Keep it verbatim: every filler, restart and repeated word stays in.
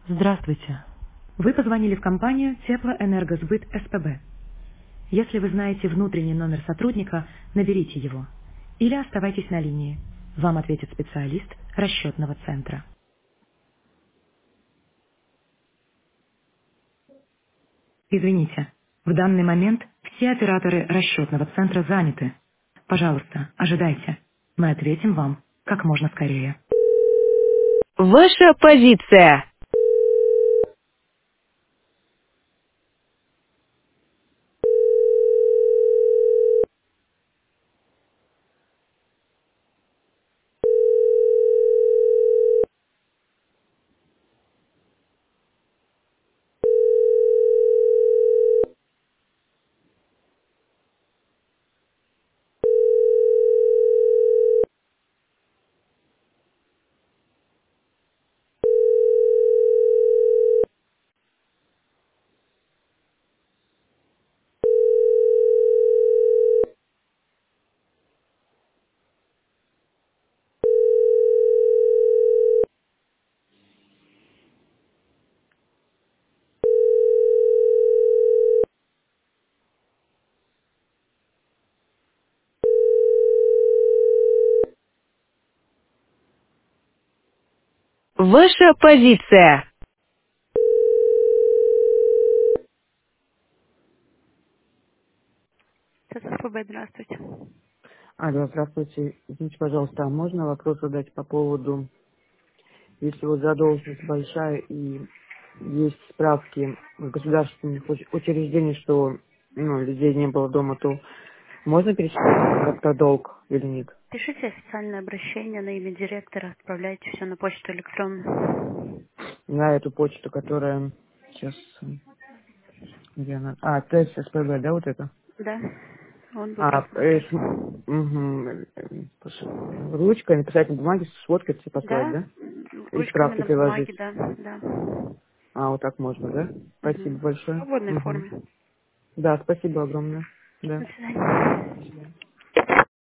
Здравствуйте. Вы позвонили в компанию Теплоэнергосбыт СПБ. Если вы знаете внутренний номер сотрудника, наберите его. Или оставайтесь на линии. Вам ответит специалист расчетного центра. Извините, в данный момент все операторы расчетного центра заняты. Пожалуйста, ожидайте. Мы ответим вам как можно скорее. Ваша позиция. Ваша позиция. ССПБ, здравствуйте. Алло, здравствуйте. Извините, пожалуйста, а можно вопрос задать по поводу, если вот задолженность большая и есть справки в государственных уч- учреждениях, что ну, людей не было дома, то можно перечислить как-то долг или нет? Пишите официальное обращение на имя директора, отправляйте все на почту электронную. На эту почту, которая сейчас, где она? А, ТССПБ, да, вот это? Да, он будет А, э, рассматривать. с- мгм, э, э, ручкой написать на бумаге, сфоткать и послать, Да, да? м, И ручками справки на приложить. бумаге, да, да. А, вот так можно, да? Спасибо Мгм. В большое. свободной Мгм. форме. Да, спасибо огромное. Да. До свидания. До свидания.